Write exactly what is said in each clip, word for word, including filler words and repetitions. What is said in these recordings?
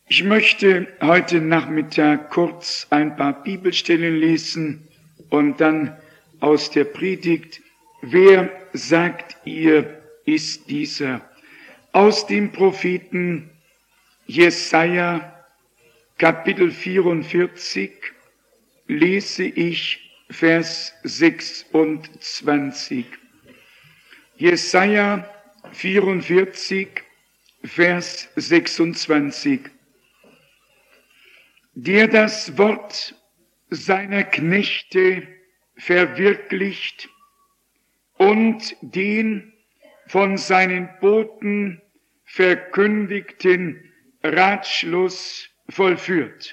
Ich möchte heute Nachmittag kurz ein paar Bibelstellen lesen und dann aus der Predigt, wer sagt ihr, ist dieser? Aus dem Propheten Jesaja, Kapitel vierundvierzig, lese ich Vers sechsundzwanzig. Jesaja vierundvierzig, Vers sechsundzwanzig. Der das Wort seiner Knechte verwirklicht und den von seinen Boten verkündigten Ratschluss vollführt.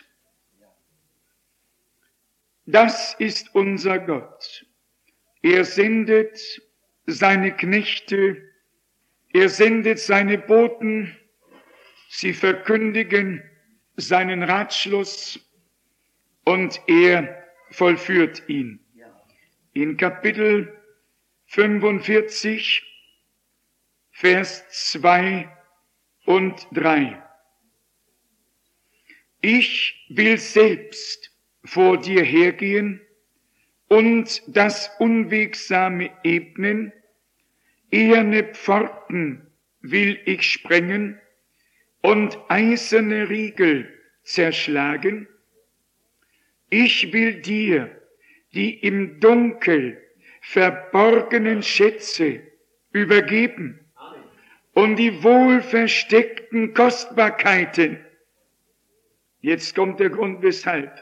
Das ist unser Gott. Er sendet seine Knechte, er sendet seine Boten, sie verkündigen seinen Ratschluss und er vollführt ihn. In Kapitel fünfundvierzig, Vers zwei und drei. Ich will selbst vor dir hergehen und das Unwegsame ebnen, eherne Pforten will ich sprengen und eiserne Riegel zerschlagen. Ich will dir die im Dunkel verborgenen Schätze übergeben und die wohl versteckten Kostbarkeiten. Jetzt kommt der Grund, weshalb.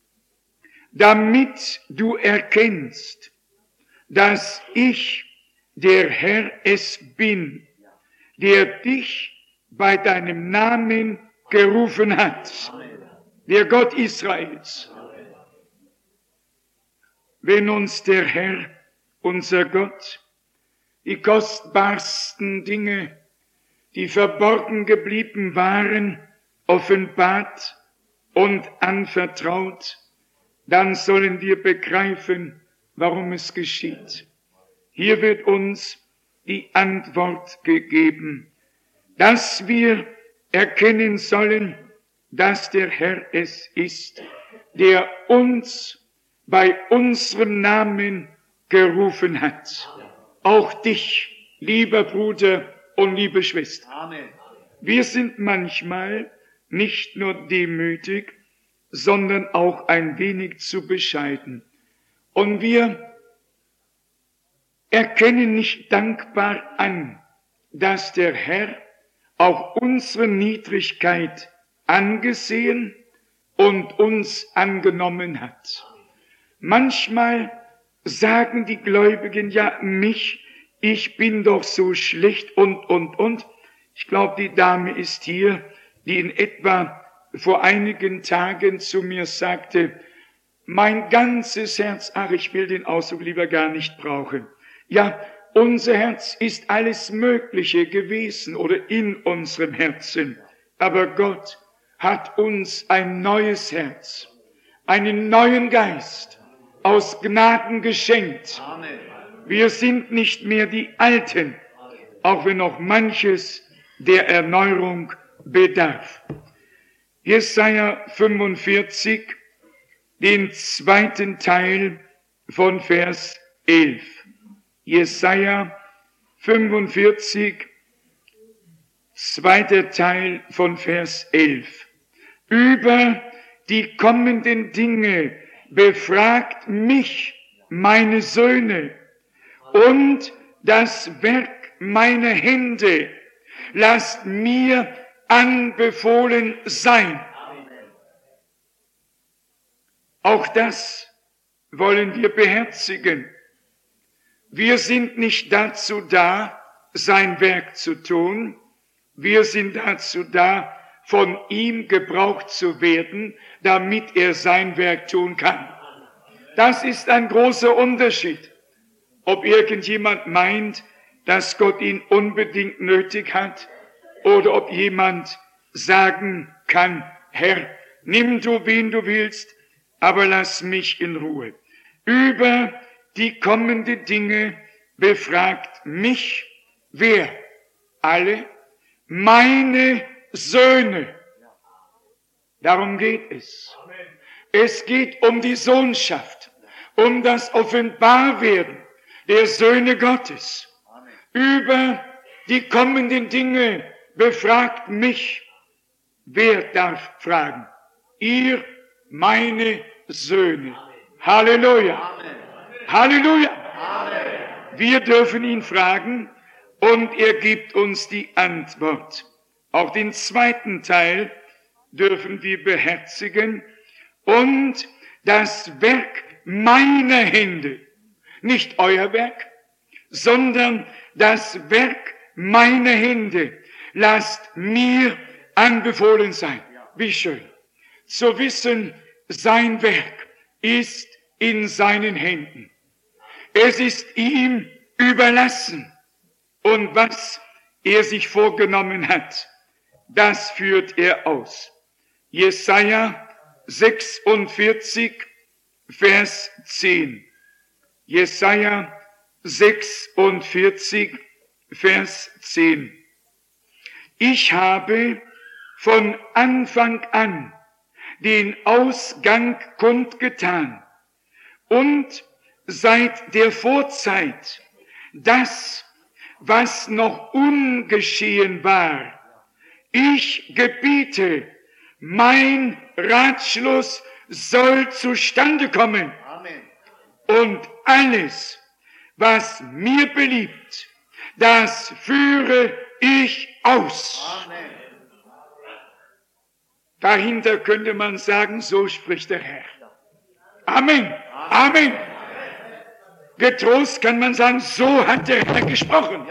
Damit du erkennst, dass ich, der Herr, es bin, der dich bei deinem Namen gerufen hat, der Gott Israels. Wenn uns der Herr, unser Gott, die kostbarsten Dinge, die verborgen geblieben waren, offenbart und anvertraut, dann sollen wir begreifen, warum es geschieht. Hier wird uns die Antwort gegeben, dass wir erkennen sollen, dass der Herr es ist, der uns bei unserem Namen gerufen hat. Auch dich, lieber Bruder und liebe Schwester. Amen. Wir sind manchmal nicht nur demütig, sondern auch ein wenig zu bescheiden. Und wir erkennen nicht dankbar an, dass der Herr auch unsere Niedrigkeit angesehen und uns angenommen hat. Manchmal sagen die Gläubigen, ja, mich, ich bin doch so schlecht und, und, und. Ich glaube, die Dame ist hier, die in etwa vor einigen Tagen zu mir sagte, mein ganzes Herz, ach, ich will den Ausdruck lieber gar nicht brauchen. Ja, unser Herz ist alles Mögliche gewesen oder in unserem Herzen. Aber Gott hat uns ein neues Herz, einen neuen Geist aus Gnaden geschenkt. Amen. Wir sind nicht mehr die Alten, auch wenn noch manches der Erneuerung bedarf. Jesaja fünfundvierzig, den zweiten Teil von Vers elf. Jesaja fünfundvierzig, zweiter Teil von Vers elf. Über die kommenden Dinge befragt mich, meine Söhne, und das Werk meiner Hände lasst mir anbefohlen sein. Auch das wollen wir beherzigen. Wir sind nicht dazu da, sein Werk zu tun. Wir sind dazu da, von ihm gebraucht zu werden, damit er sein Werk tun kann. Das ist ein großer Unterschied. Ob irgendjemand meint, dass Gott ihn unbedingt nötig hat, oder ob jemand sagen kann, Herr, nimm du, wen du willst, aber lass mich in Ruhe. Über die kommenden Dinge befragt mich, wer? Alle? Meine Söhne. Darum geht es. Es geht um die Sohnschaft, um das Offenbarwerden der Söhne Gottes. Über die kommenden Dinge befragt mich, wer darf fragen? Ihr, meine Söhne. Halleluja. Halleluja. Wir dürfen ihn fragen und er gibt uns die Antwort. Auch den zweiten Teil dürfen wir beherzigen. Und das Werk meiner Hände, nicht euer Werk, sondern das Werk meiner Hände, lasst mir anbefohlen sein. Wie schön. Zu wissen, sein Werk ist in seinen Händen. Es ist ihm überlassen. Und was er sich vorgenommen hat, das führt er aus. Jesaja sechsundvierzig, Vers zehn. Jesaja sechsundvierzig, Vers zehn. Ich habe von Anfang an den Ausgang kundgetan und seit der Vorzeit das, was noch ungeschehen war. Ich gebiete, mein Ratschluss soll zustande kommen. Amen. Und alles, was mir beliebt, das führe ich aus. Amen. Dahinter könnte man sagen, so spricht der Herr. Amen. Amen. Getrost kann man sagen, so hat der Herr gesprochen.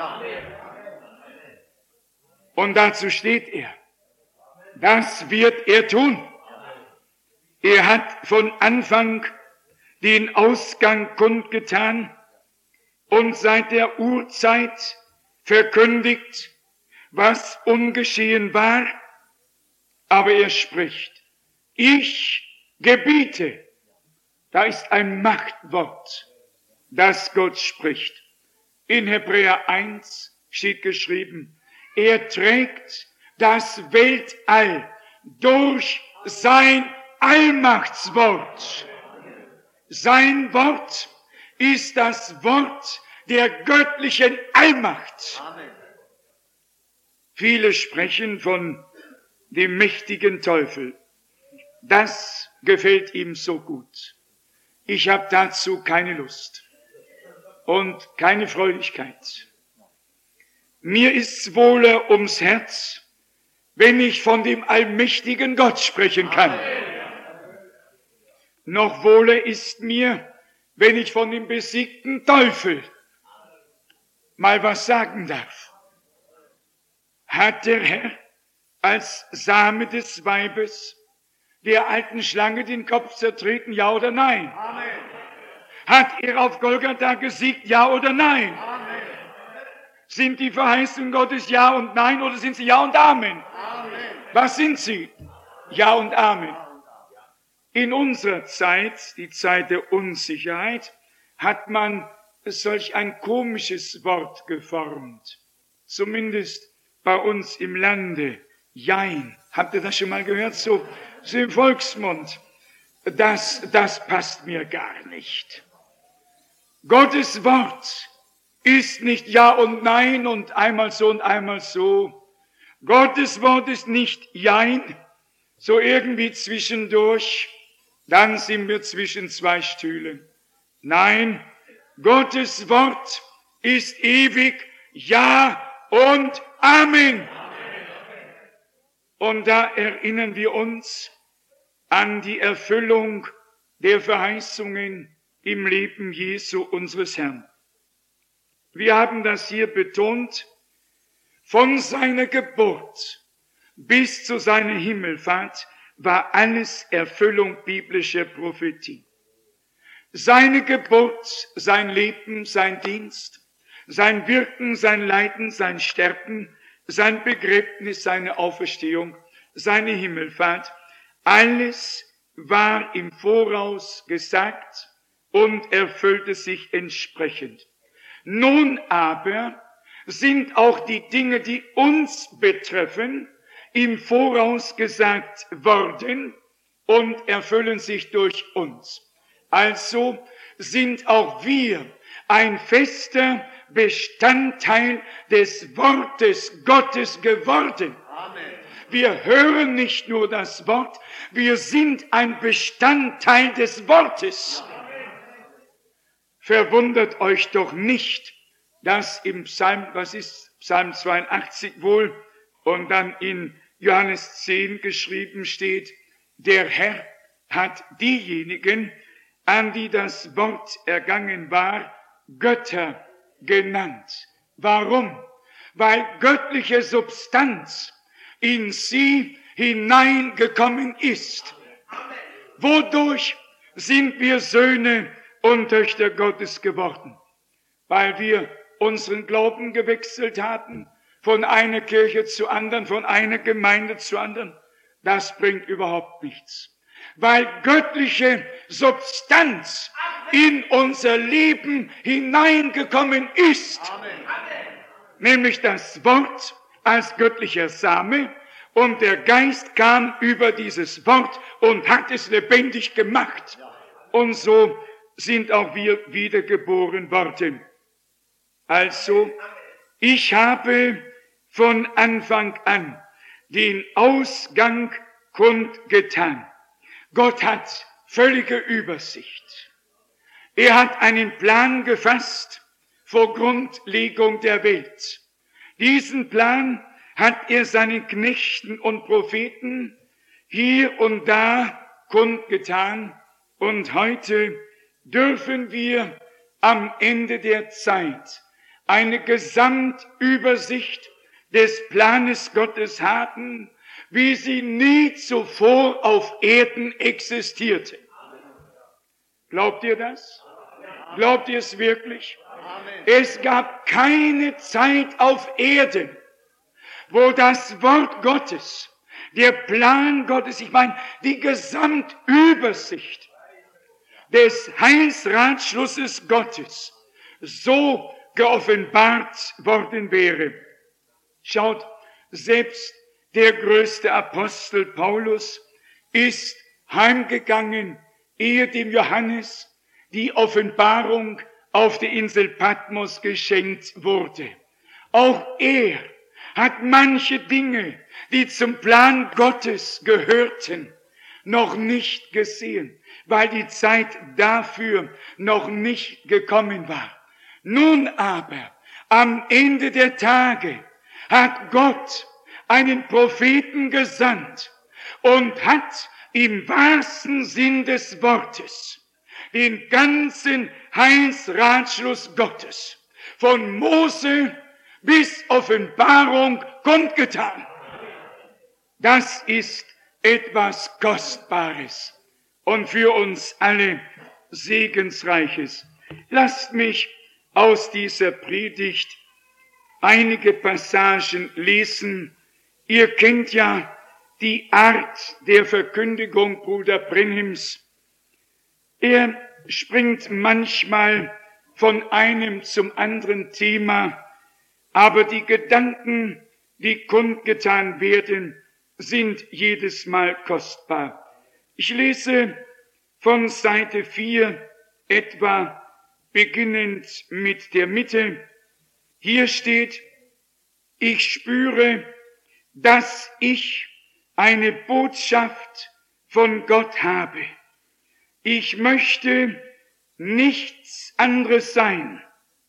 Und dazu steht er. Das wird er tun. Er hat von Anfang den Ausgang kundgetan und seit der Urzeit verkündigt, was ungeschehen war. Aber er spricht, ich gebiete. Da ist ein Machtwort, das Gott spricht. In Hebräer eins steht geschrieben, er trägt das Weltall durch sein Allmachtswort. Sein Wort ist das Wort der göttlichen Allmacht. Amen. Viele sprechen von dem mächtigen Teufel. Das gefällt ihm so gut. Ich habe dazu keine Lust und keine Freudigkeit. Mir ist's wohler ums Herz, wenn ich von dem allmächtigen Gott sprechen kann. Noch wohler ist mir, wenn ich von dem besiegten Teufel mal was sagen darf. Hat der Herr als Same des Weibes der alten Schlange den Kopf zertreten, ja oder nein? Amen. Hat er auf Golgatha gesiegt, ja oder nein? Amen. Sind die Verheißungen Gottes ja und nein oder sind sie ja und Amen? Amen. Was sind sie? Ja und Amen. In unserer Zeit, die Zeit der Unsicherheit, hat man solch ein komisches Wort geformt. Zumindest bei uns im Lande. Jein. Habt ihr das schon mal gehört? So, so im Volksmund. Das, das passt mir gar nicht. Gottes Wort ist nicht Ja und Nein und einmal so und einmal so. Gottes Wort ist nicht Jein, so irgendwie zwischendurch. Dann sind wir zwischen zwei Stühlen. Nein, Gottes Wort ist ewig Ja und Amen. Und da erinnern wir uns an die Erfüllung der Verheißungen im Leben Jesu unseres Herrn. Wir haben das hier betont, von seiner Geburt bis zu seiner Himmelfahrt war alles Erfüllung biblischer Prophetie. Seine Geburt, sein Leben, sein Dienst, sein Wirken, sein Leiden, sein Sterben, sein Begräbnis, seine Auferstehung, seine Himmelfahrt, alles war im Voraus gesagt und erfüllte sich entsprechend. Nun aber sind auch die Dinge, die uns betreffen, im Voraus gesagt worden und erfüllen sich durch uns. Also sind auch wir ein fester Bestandteil des Wortes Gottes geworden. Amen. Wir hören nicht nur das Wort, wir sind ein Bestandteil des Wortes. Verwundert euch doch nicht, dass im Psalm, was ist Psalm zweiundachtzig wohl, und dann in Johannes zehn geschrieben steht, der Herr hat diejenigen, an die das Wort ergangen war, Götter genannt. Warum? Weil göttliche Substanz in sie hineingekommen ist. Wodurch sind wir Söhne und Töchter Gottes geworden? Weil wir unseren Glauben gewechselt hatten, von einer Kirche zu anderen, von einer Gemeinde zu anderen. Das bringt überhaupt nichts. Weil göttliche Substanz in unser Leben hineingekommen ist. Amen. Nämlich das Wort als göttlicher Same, und der Geist kam über dieses Wort und hat es lebendig gemacht. Und so sind auch wir wiedergeboren worden. Also, ich habe von Anfang an den Ausgang kundgetan. Gott hat völlige Übersicht. Er hat einen Plan gefasst vor Grundlegung der Welt. Diesen Plan hat er seinen Knechten und Propheten hier und da kundgetan. Und heute dürfen wir am Ende der Zeit eine Gesamtübersicht des Planes Gottes haben, wie sie nie zuvor auf Erden existierte. Glaubt ihr das? Glaubt ihr es wirklich? Es gab keine Zeit auf Erden, wo das Wort Gottes, der Plan Gottes, ich meine die Gesamtübersicht des Heilsratschlusses Gottes so geoffenbart worden wäre. Schaut, selbst der größte Apostel Paulus ist heimgegangen, ehe dem Johannes die Offenbarung auf der Insel Patmos geschenkt wurde. Auch er hat manche Dinge, die zum Plan Gottes gehörten, noch nicht gesehen, weil die Zeit dafür noch nicht gekommen war. Nun aber, am Ende der Tage, hat Gott einen Propheten gesandt und hat im wahrsten Sinn des Wortes den ganzen Heilsratschluss Gottes von Mose bis Offenbarung kundgetan. Das ist etwas Kostbares und für uns alle Segensreiches. Lasst mich aus dieser Predigt einige Passagen lesen. Ihr kennt ja die Art der Verkündigung Bruder Brenhims. Er springt manchmal von einem zum anderen Thema, aber die Gedanken, die kundgetan werden, sind jedes Mal kostbar. Ich lese von Seite vier etwa, beginnend mit der Mitte. Hier steht: Ich spüre, dass ich eine Botschaft von Gott habe. Ich möchte nichts anderes sein,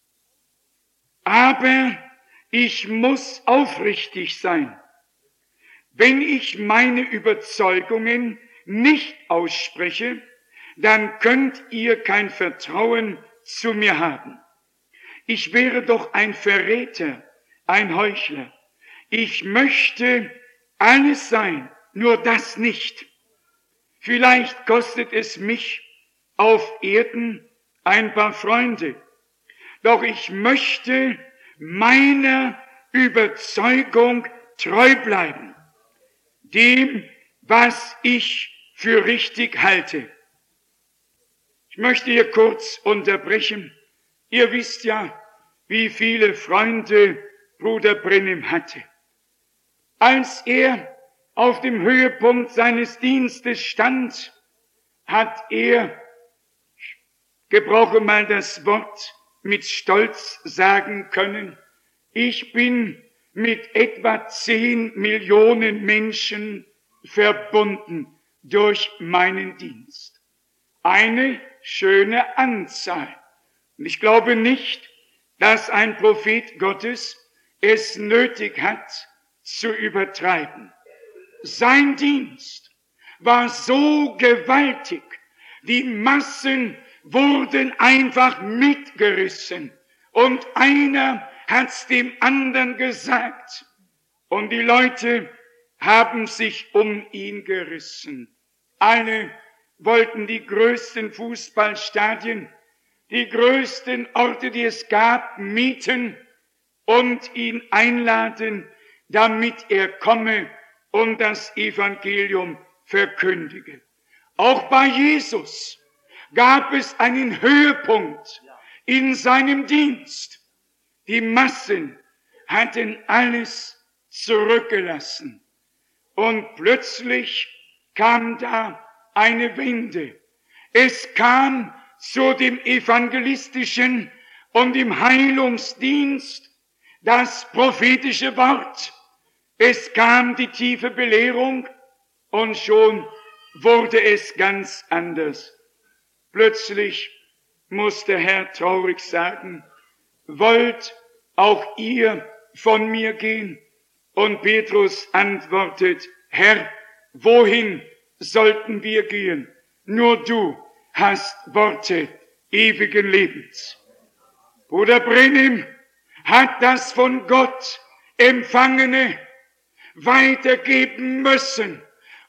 aber ich muss aufrichtig sein. Wenn ich meine Überzeugungen nicht ausspreche, dann könnt ihr kein Vertrauen zu mir haben. Ich wäre doch ein Verräter, ein Heuchler. Ich möchte alles sein, nur das nicht. Vielleicht kostet es mich auf Erden ein paar Freunde, doch ich möchte meiner Überzeugung treu bleiben, dem, was ich für richtig halte. Ich möchte hier kurz unterbrechen. Ihr wisst ja, wie viele Freunde Bruder Brenhim hatte. Als er auf dem Höhepunkt seines Dienstes stand, hat er, ich gebrauche mal das Wort, mit Stolz sagen können, ich bin mit etwa zehn Millionen Menschen verbunden durch meinen Dienst. Eine schöne Anzahl. Und ich glaube nicht, dass ein Prophet Gottes es nötig hat, zu übertreiben. Sein Dienst war so gewaltig, die Massen wurden einfach mitgerissen und einer hat's dem anderen gesagt und die Leute haben sich um ihn gerissen. Alle wollten die größten Fußballstadien, die größten Orte, die es gab, mieten und ihn einladen, damit er komme und das Evangelium verkündige. Auch bei Jesus gab es einen Höhepunkt in seinem Dienst. Die Massen hatten alles zurückgelassen. Und plötzlich kam da eine Wende. Es kam zu dem evangelistischen und dem Heilungsdienst das prophetische Wort. Es kam die tiefe Belehrung und schon wurde es ganz anders. Plötzlich muss der Herr traurig sagen, wollt auch ihr von mir gehen? Und Petrus antwortet, Herr, wohin sollten wir gehen? Nur du hast Worte ewigen Lebens. Bruder Branham hat das von Gott Empfangene weitergeben müssen,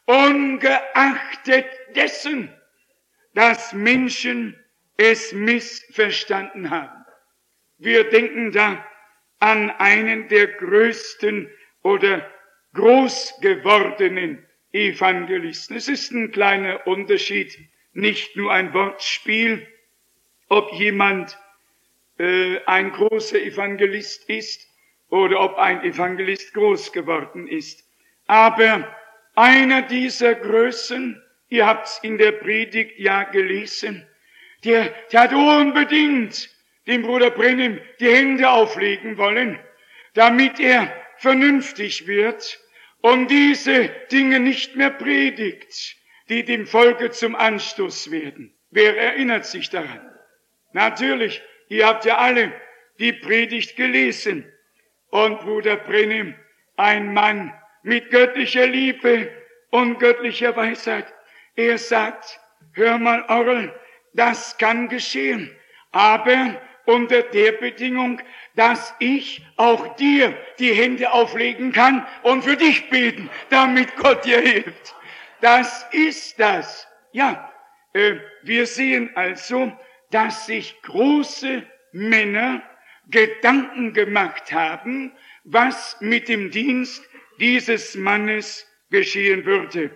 ungeachtet dessen, dass Menschen es missverstanden haben. Wir denken da an einen der größten oder groß gewordenen Evangelisten. Es ist ein kleiner Unterschied, nicht nur ein Wortspiel, ob jemand äh, ein großer Evangelist ist oder ob ein Evangelist groß geworden ist. Aber einer dieser Größen, ihr habt's in der Predigt ja gelesen, der, der hat unbedingt dem Bruder Branham die Hände auflegen wollen, damit er vernünftig wird und diese Dinge nicht mehr predigt, die dem Volke zum Anstoß werden. Wer erinnert sich daran? Natürlich, ihr habt ja alle die Predigt gelesen. Und Bruder Branham, ein Mann mit göttlicher Liebe und göttlicher Weisheit, er sagt, hör mal, Orgel, das kann geschehen, aber unter der Bedingung, dass ich auch dir die Hände auflegen kann und für dich beten, damit Gott dir hilft. Das ist das. Ja, äh, wir sehen also, dass sich große Männer Gedanken gemacht haben, was mit dem Dienst dieses Mannes geschehen würde.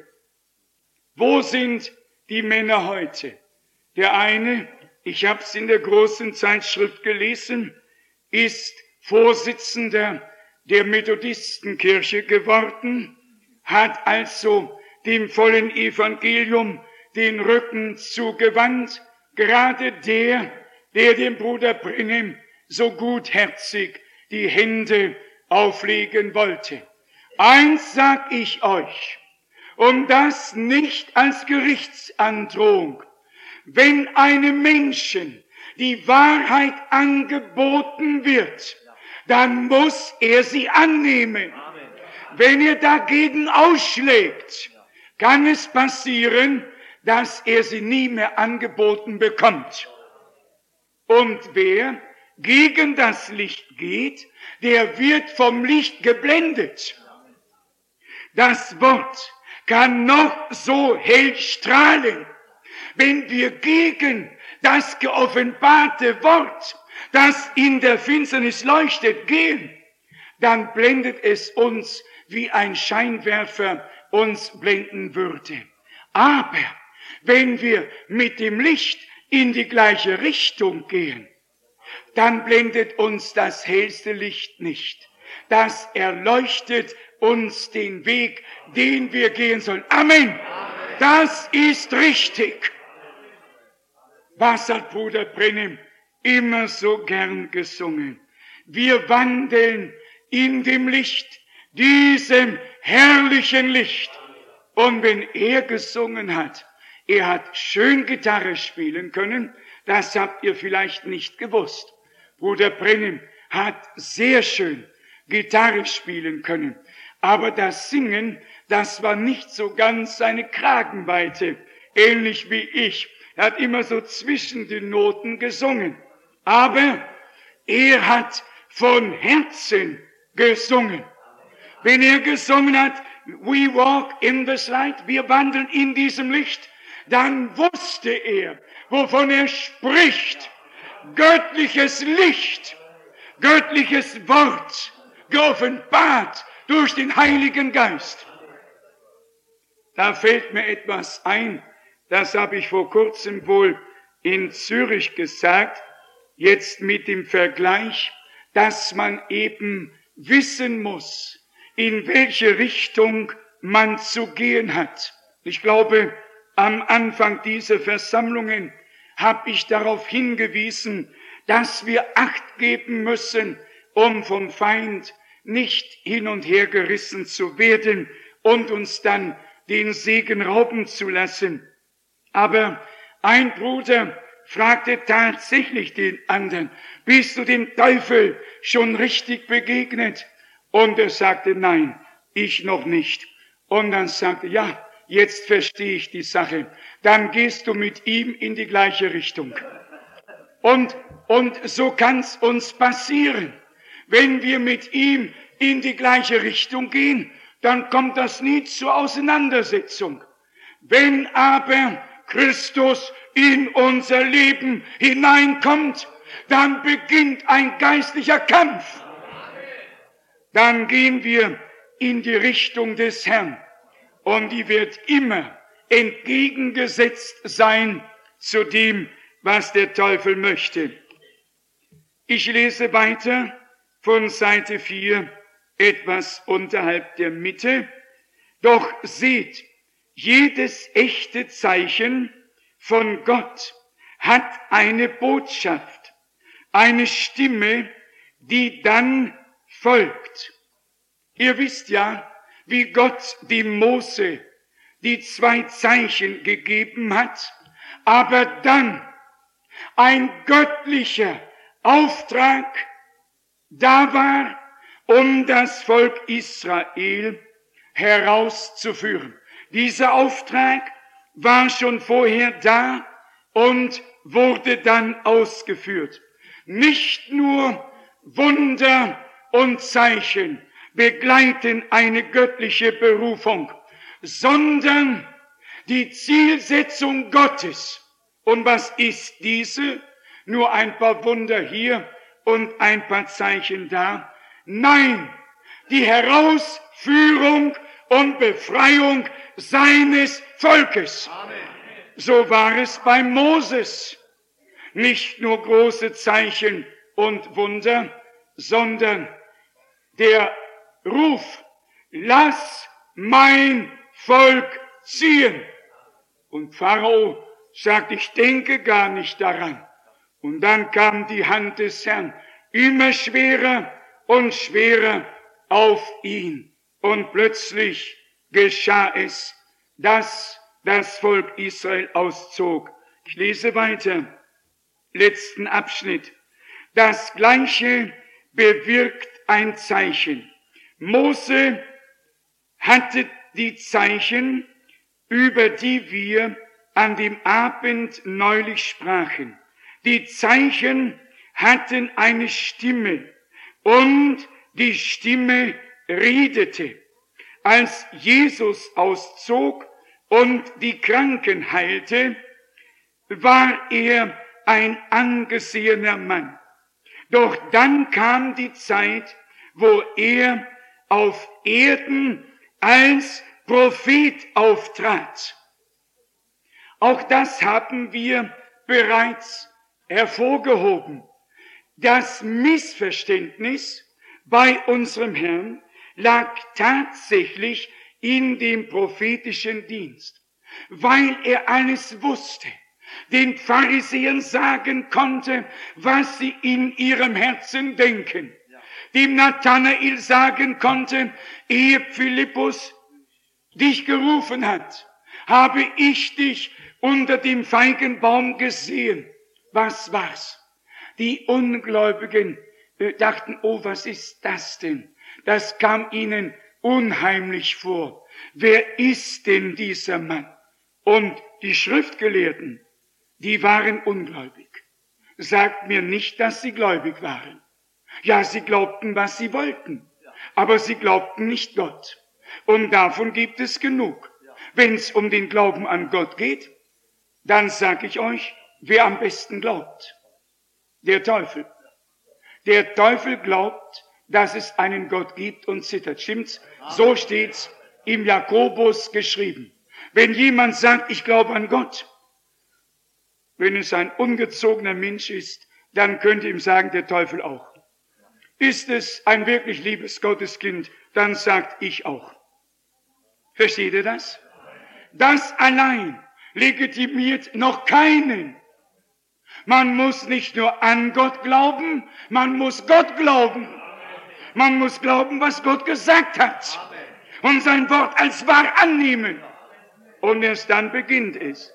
Wo sind die Männer heute? Der eine, ich habe es in der großen Zeitschrift gelesen, ist Vorsitzender der Methodistenkirche geworden, hat also dem vollen Evangelium den Rücken zugewandt, gerade der, der dem Bruder Branham so gutherzig die Hände auflegen wollte. Eins sag ich euch, und das nicht als Gerichtsandrohung, wenn einem Menschen die Wahrheit angeboten wird, dann muss er sie annehmen. Wenn er dagegen ausschlägt, kann es passieren, dass er sie nie mehr angeboten bekommt. Und wer gegen das Licht geht, der wird vom Licht geblendet. Das Wort kann noch so hell strahlen. Wenn wir gegen das geoffenbarte Wort, das in der Finsternis leuchtet, gehen, dann blendet es uns, wie ein Scheinwerfer uns blenden würde. Aber wenn wir mit dem Licht in die gleiche Richtung gehen, dann blendet uns das hellste Licht nicht. Das erleuchtet uns den Weg, den wir gehen sollen. Amen. Das ist richtig. Was hat Bruder Brennem immer so gern gesungen? Wir wandeln in dem Licht, diesem herrlichen Licht. Und wenn er gesungen hat, er hat schön Gitarre spielen können, das habt ihr vielleicht nicht gewusst. Bruder Brennem hat sehr schön Gitarre spielen können. Aber das Singen, das war nicht so ganz seine Kragenweite, ähnlich wie ich. Er hat immer so zwischen den Noten gesungen. Aber er hat von Herzen gesungen. Wenn er gesungen hat, we walk in this light, wir wandeln in diesem Licht, dann wusste er, wovon er spricht. Göttliches Licht, göttliches Wort, geoffenbart durch den Heiligen Geist. Da fällt mir etwas ein, das habe ich vor kurzem wohl in Zürich gesagt, jetzt mit dem Vergleich, dass man eben wissen muss, in welche Richtung man zu gehen hat. Ich glaube, am Anfang dieser Versammlungen habe ich darauf hingewiesen, dass wir Acht geben müssen, um vom Feind nicht hin und her gerissen zu werden und uns dann den Segen rauben zu lassen. Aber ein Bruder fragte tatsächlich den anderen, bist du dem Teufel schon richtig begegnet? Und er sagte, nein, ich noch nicht. Und dann sagte, ja, jetzt verstehe ich die Sache. Dann gehst du mit ihm in die gleiche Richtung. Und, und so kann es uns passieren. Wenn wir mit ihm in die gleiche Richtung gehen, dann kommt das nie zur Auseinandersetzung. Wenn aber Christus in unser Leben hineinkommt, dann beginnt ein geistlicher Kampf. Dann gehen wir in die Richtung des Herrn und die wird immer entgegengesetzt sein zu dem, was der Teufel möchte. Ich lese weiter von Seite vier, etwas unterhalb der Mitte. Doch seht, jedes echte Zeichen von Gott hat eine Botschaft, eine Stimme, die dann folgt. Ihr wisst ja, wie Gott dem Mose die zwei Zeichen gegeben hat, aber dann ein göttlicher Auftrag da war, um das Volk Israel herauszuführen. Dieser Auftrag war schon vorher da und wurde dann ausgeführt. Nicht nur Wunder und Zeichen begleiten eine göttliche Berufung, sondern die Zielsetzung Gottes. Und was ist diese? Nur ein paar Wunder hier und ein paar Zeichen da? Nein, die Herausführung und Befreiung seines Volkes. Amen. So war es bei Moses. Nicht nur große Zeichen und Wunder, sondern der Ruf, lass mein Volk ziehen. Und Pharao sagt, ich denke gar nicht daran. Und dann kam die Hand des Herrn immer schwerer und schwerer auf ihn. Und plötzlich geschah es, dass das Volk Israel auszog. Ich lese weiter, letzten Abschnitt. Das Gleiche bewirkt ein Zeichen. Mose hatte die Zeichen, über die wir an dem Abend neulich sprachen. Die Zeichen hatten eine Stimme und die Stimme redete. Als Jesus auszog und die Kranken heilte, war er ein angesehener Mann. Doch dann kam die Zeit, wo er auf Erden als Prophet auftrat. Auch das haben wir bereits hervorgehoben. Das Missverständnis bei unserem Herrn lag tatsächlich in dem prophetischen Dienst, weil er alles wusste, den Pharisäern sagen konnte, was sie in ihrem Herzen denken, dem Nathanael sagen konnte, ehe Philippus dich gerufen hat, habe ich dich unter dem Feigenbaum gesehen. Was war's? Die Ungläubigen dachten, oh, was ist das denn? Das kam ihnen unheimlich vor. Wer ist denn dieser Mann? Und die Schriftgelehrten, die waren ungläubig. Sagt mir nicht, dass sie gläubig waren. Ja, sie glaubten, was sie wollten, aber sie glaubten nicht Gott. Und davon gibt es genug. Wenn es um den Glauben an Gott geht, dann sage ich euch, wer am besten glaubt. Der Teufel. Der Teufel glaubt, dass es einen Gott gibt und zittert. Stimmt's? So steht's im Jakobus geschrieben. Wenn jemand sagt, ich glaube an Gott, wenn es ein ungezogener Mensch ist, dann könnte ihm sagen, der Teufel auch. Ist es ein wirklich liebes Gotteskind, dann sagt ich auch. Versteht ihr das? Das allein legitimiert noch keinen. Man muss nicht nur an Gott glauben, man muss Gott glauben. Man muss glauben, was Gott gesagt hat und sein Wort als wahr annehmen. Und erst dann beginnt es.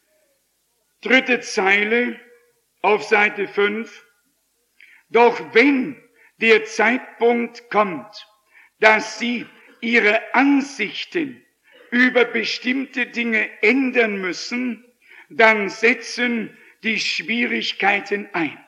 Dritte Zeile auf Seite fünf. Doch wenn der Zeitpunkt kommt, dass Sie Ihre Ansichten über bestimmte Dinge ändern müssen, dann setzen die Schwierigkeiten ein.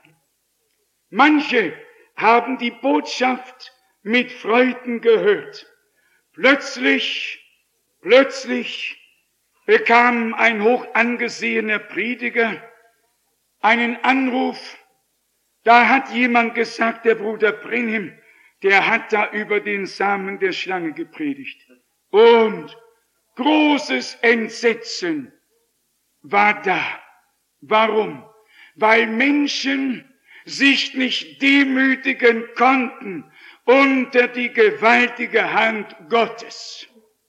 Manche haben die Botschaft mit Freuden gehört. Plötzlich, plötzlich bekam ein hoch angesehener Prediger einen Anruf. Da hat jemand gesagt, der Bruder Brenhem, der hat da über den Samen der Schlange gepredigt. Und großes Entsetzen war da. Warum? Weil Menschen sich nicht demütigen konnten unter die gewaltige Hand Gottes.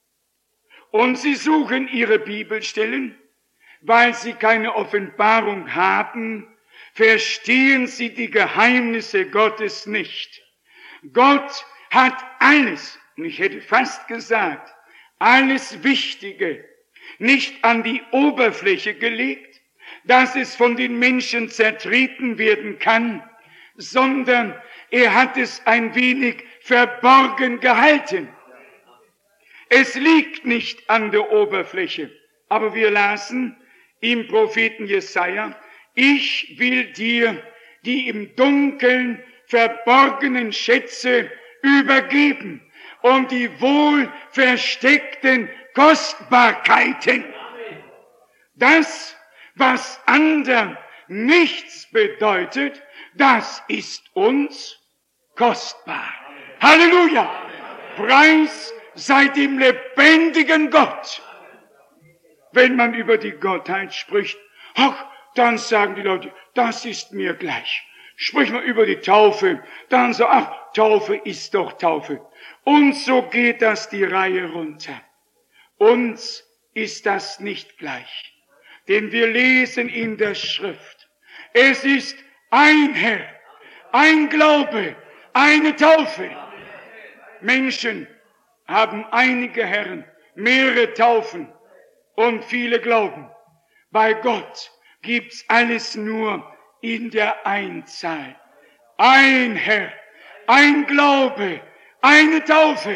Und sie suchen ihre Bibelstellen, weil sie keine Offenbarung haben, verstehen sie die Geheimnisse Gottes nicht. Gott hat alles, und ich hätte fast gesagt, alles Wichtige nicht an die Oberfläche gelegt, dass es von den Menschen zertreten werden kann, sondern er hat es ein wenig verborgen gehalten. Es liegt nicht an der Oberfläche, aber wir lasen im Propheten Jesaja, ich will dir die im Dunkeln verborgenen Schätze übergeben und die wohl versteckten Kostbarkeiten. Das, was anderen nichts bedeutet, das ist uns kostbar. Halleluja! Preis sei dem lebendigen Gott. Wenn man über die Gottheit spricht, ach, dann sagen die Leute, das ist mir gleich. Sprich mal über die Taufe, dann so, ach, Taufe ist doch Taufe. Und so geht das die Reihe runter. Uns ist das nicht gleich. Denn wir lesen in der Schrift, es ist ein Herr, ein Glaube, eine Taufe. Menschen haben einige Herren, mehrere Taufen und viele Glauben. Bei Gott gibt's alles nur in der Einzahl. Ein Herr, ein Glaube, eine Taufe.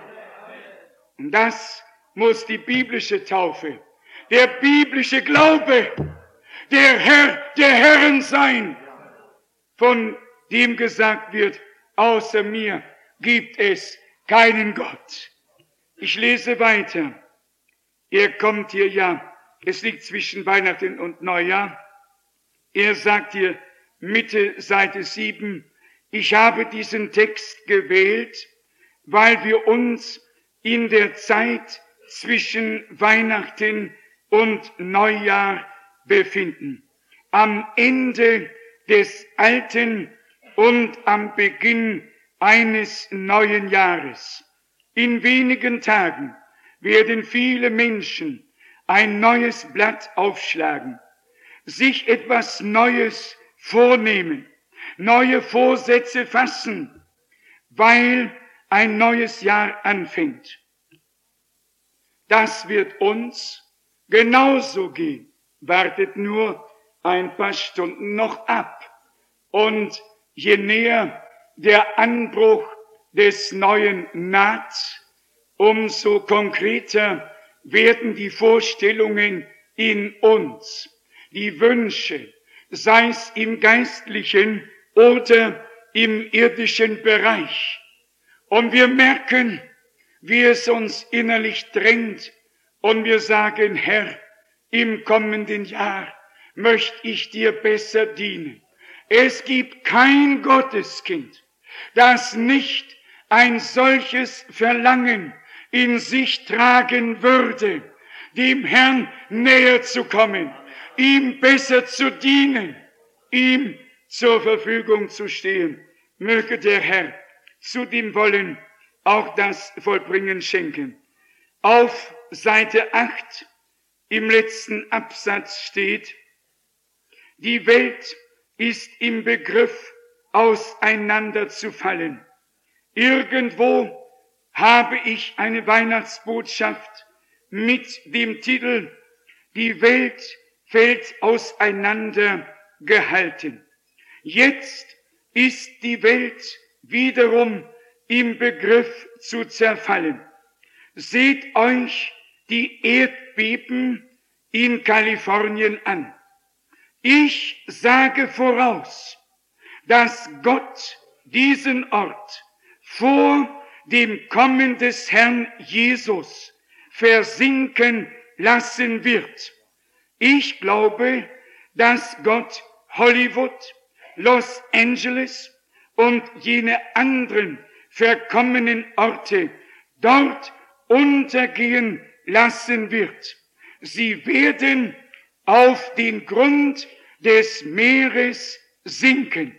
Und das muss die biblische Taufe, der biblische Glaube, der Herr der Herren sein, von dem gesagt wird, außer mir gibt es keinen Gott. Ich lese weiter. Er kommt hier ja, es liegt zwischen Weihnachten und Neujahr. Er sagt hier, Mitte Seite sieben, ich habe diesen Text gewählt, weil wir uns in der Zeit zwischen Weihnachten und Neujahr befinden. Am Ende des alten und am Beginn eines neuen Jahres. In wenigen Tagen werden viele Menschen ein neues Blatt aufschlagen, sich etwas Neues vornehmen, neue Vorsätze fassen, weil ein neues Jahr anfängt. Das wird uns genauso gehen. Wartet nur ein paar Stunden noch ab. Und je näher der Anbruch des Neuen naht, umso konkreter werden die Vorstellungen in uns, die Wünsche, sei es im geistlichen oder im irdischen Bereich. Und wir merken, wie es uns innerlich drängt, und wir sagen, Herr, im kommenden Jahr möchte ich dir besser dienen. Es gibt kein Gotteskind, das nicht ein solches Verlangen in sich tragen würde, dem Herrn näher zu kommen, ihm besser zu dienen, ihm zur Verfügung zu stehen. Möge der Herr zu dem Wollen auch das Vollbringen schenken. Auf Seite acht im letzten Absatz steht, die Welt ist im Begriff, auseinanderzufallen. Irgendwo habe ich eine Weihnachtsbotschaft mit dem Titel Die Welt fällt auseinander gehalten. Jetzt ist die Welt wiederum im Begriff zu zerfallen. Seht euch die Erdbeben in Kalifornien an. Ich sage voraus, dass Gott diesen Ort vor dem Kommen des Herrn Jesus versinken lassen wird. Ich glaube, dass Gott Hollywood, Los Angeles und jene anderen verkommenen Orte dort untergehen lassen wird. Sie werden auf den Grund des Meeres sinken.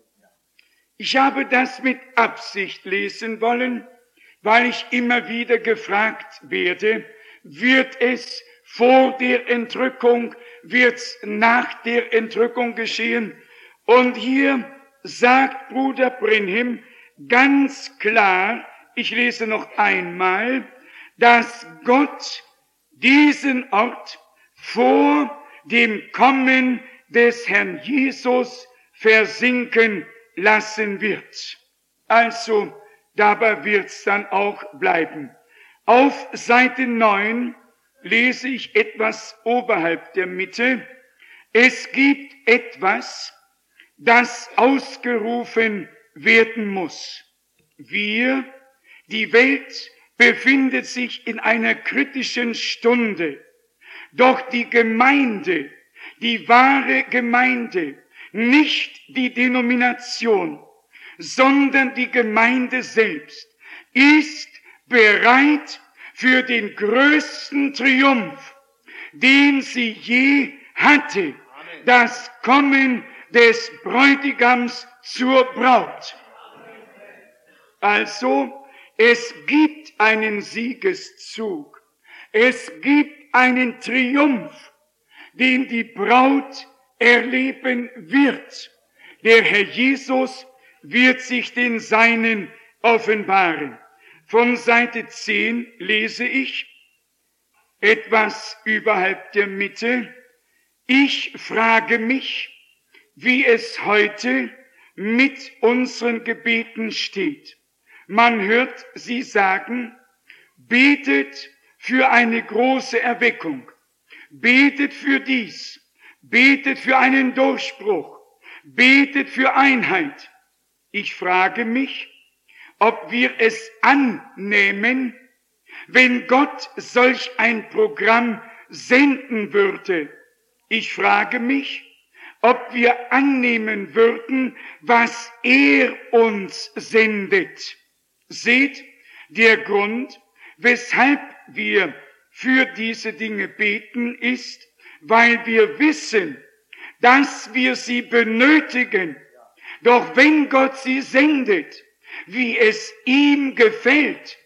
Ich habe das mit Absicht lesen wollen, weil ich immer wieder gefragt werde, wird es vor der Entrückung, wird es nach der Entrückung geschehen? Und hier sagt Bruder Branham ganz klar, ich lese noch einmal, dass Gott diesen Ort vor dem Kommen des Herrn Jesus versinken lassen wird. Also, dabei wird's dann auch bleiben. Auf Seite neun lese ich etwas oberhalb der Mitte. Es gibt etwas, das ausgerufen werden muss. Wir, die Welt befindet sich in einer kritischen Stunde. Doch die Gemeinde, die wahre Gemeinde, nicht die Denomination, sondern die Gemeinde selbst, ist bereit für den größten Triumph, den sie je hatte, das Kommen des Bräutigams zur Braut. Also, es gibt einen Siegeszug, es gibt einen Triumph, den die Braut erleben wird. Der Herr Jesus wird sich den Seinen offenbaren. Von Seite zehn lese ich etwas überhalb der Mitte. Ich frage mich, wie es heute mit unseren Gebeten steht. Man hört sie sagen, betet für eine große Erweckung, betet für dies, betet für einen Durchbruch, betet für Einheit. Ich frage mich, ob wir es annehmen, wenn Gott solch ein Programm senden würde. Ich frage mich, ob wir annehmen würden, was er uns sendet. Seht, der Grund, weshalb wir für diese Dinge beten, ist, weil wir wissen, dass wir sie benötigen. Doch wenn Gott sie sendet, wie es ihm gefällt,